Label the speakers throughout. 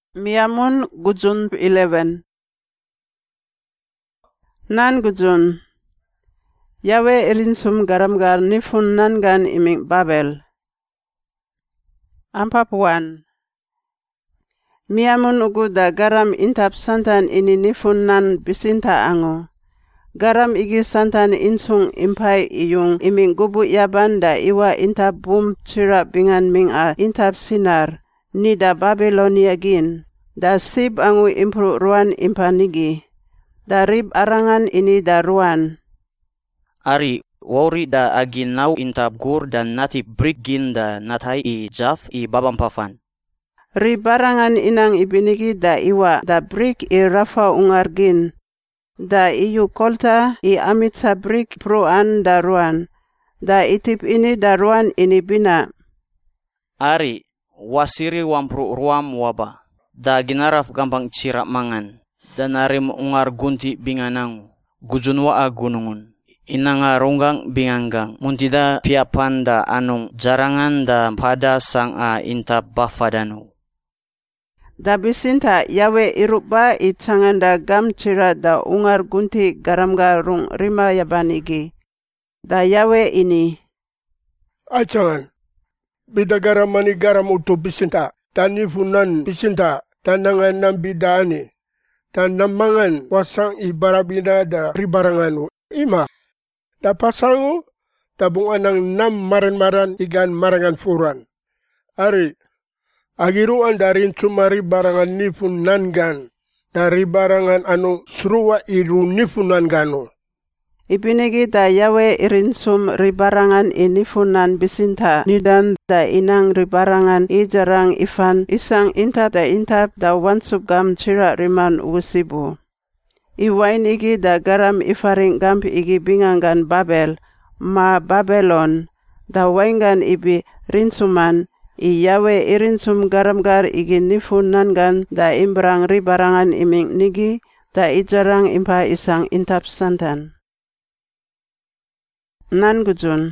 Speaker 1: Miamun gujun 11. Nan gujun. Yawe irinsum garamgar nifun nangan iming Babel. Ampap 1. Miamun uguda garam intap santan ini nifun nan bisinta ango. Garam igi santan insung impai iyung iming gubu yabanda iwa intap bum tira bingan ming a intap sinar. Nida Babelonia gin, da sib angu impru ruan impanigi, da rib arangan ini da ruan.
Speaker 2: Ari, wori da agin nau intap gur dan nati brik gin da natai I jaf I babampafan.
Speaker 1: Rib arangan inang ibinigi da iwa da brik I rafa ungar gin, da iyu kolta I amitsa brik pruan da ruan, da itip ini da ruan ini bina.
Speaker 2: Ari, wasiri wampru ruam waba, da ginaraf gampang cira mangan, da narim ungar gunti binganang, gujunwa a gunungun, inanga ronggang binganggang, muntida piapan da anong jarangan da pada sang a inta bafadanu.
Speaker 1: Da bisinta yawe irupa I cangan da gam cira da ungar gunti garamga rung rima yabanigi, da yawe ini.
Speaker 3: Acangan. Bida garam mani garam uto bisinta, tani funan bisinta, tanangan ng bidaani, tanamangan wasang ibarabina da ribarangan ima. Da pasango, tabungan ng nam maran-maran igan marangan furan. Ari, agiruan darin sumari barangan nifunan gan, dari barangan anu sruwa iru nifunan gano.
Speaker 1: Ibinigi da yawe irinsum ribarangan inifunan bisinta nidan da inang ribarangan ijarang ifan isang intap da wansub gam cira riman usibu. Iwain igi da garam ifaring gamp igi bingangan Babel ma Babylon da waingan ibi rinsuman I yawe irinsum garamgar igi nifunan gan da imbrang ribarangan iming nigi da ijarang impa isang intap santan. Nan gujun.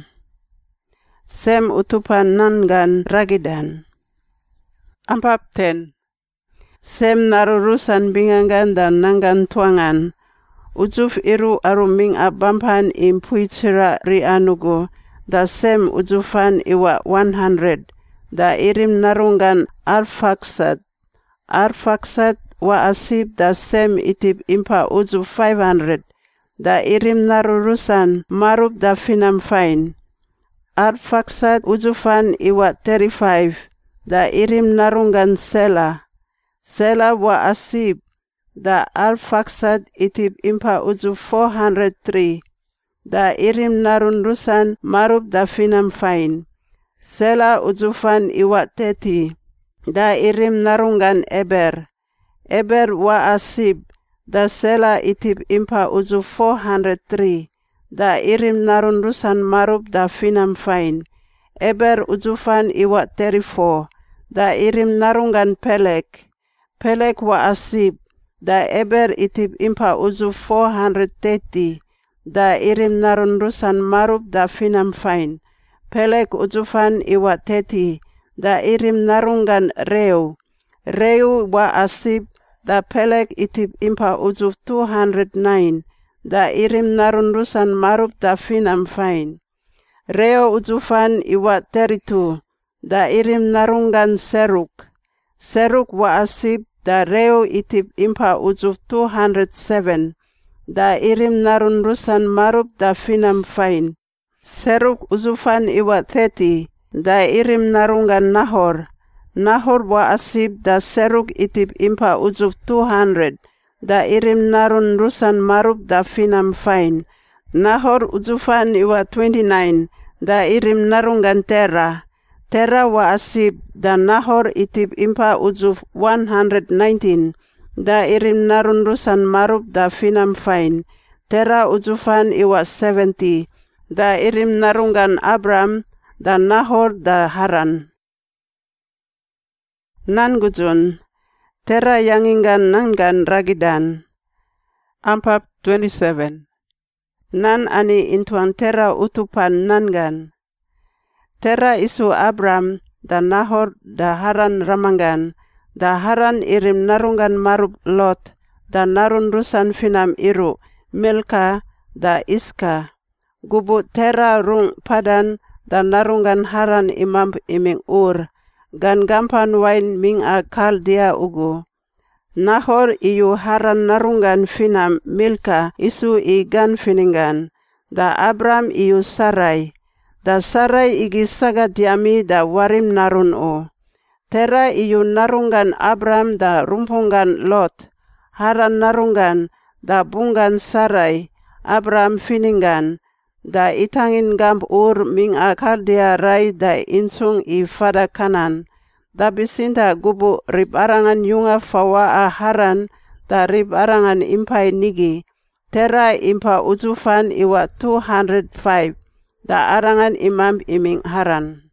Speaker 1: Sem utupan nangan ragidan. Ampap 10. Sem narurusan bingangan dan nangan tuangan. Ujuf iru aruming abampan impui cira rianugo. Da sem ujufan iwa 100. Da irim narungan arfaksat. Arfaksat wa asib da sem itip impa ujuf 500. Da irim narurusan marub da finam fain. Arfaksat ujufan iwa 35. Da irim narungan sela. Sela wa asib. Da arfaksat itip impa ujuf 403. Da irim narurusan marub da finam fain. Sela ujufan iwa 30. Da irim narungan eber. Eber wa asib. Da sela itip impa uju 403. Da irim narundusan marub da finam fain. Eber ujufan iwa 34. Da irim narungan pelek. Pelek wa asib. Da eber itip impa uju 430. Da irim narundusan marub da finam fain. Pelek ujufan iwa 30. Da irim narungan reu. Reu wa asib. Da pelek itip impa ujuf 209. Da irim narundusan marub da finam fain. Reo ujufan iwa 32. Da irim narungan seruk. Seruk wa asib. Da reo itip impa ujuf 207. Da irim narundusan marub da finam fain. Seruk ujufan iwa 30. Da irim narungan Nahor. Nahor wa asib da seruk itip impa ujuf 200. Da irim narun rusan marub da finam fain. Nahor ujufan iwa 29. Da irim narungan Tera. Tera wa asib. Da Nahor itip impa ujuf 119. Da irim narun rusan marub da finam fain. Tera ujufan iwa 70. Da irim narungan Abram. Da Nahor da Haran. Nan gujun. Tera yangingan nangan ragidan. Ampap 27. Nan ani intuan Tera utupan nangan. Tera isu Abram da Nahor da Haran ramangan Da Haran irim narungan marub Lot, da narun rusan finam iru, Milka, da Iska. Gubu Tera rung Padan, da narungan Haran imam iming Ur, gan gampan wain ming a Kaldea ugu. Nahor iyu Haran narungan finam Milka isu i gan finingan, da Abram iyu Sarai, da Sarai igi sagat yami da warim narun o. Tera iyu narungan Abram da rumpungan Lot, Haran narungan da bungan Sarai, Abram finingan, da itangin gamp Ur ming a Kaldea rai da insung i fada Kanan, da bisinda gubu rib arangan yunga fawa a Haran, da rib arangan impai nigi, Tera impa uzufan iwa 205, da arangan imam iming Haran.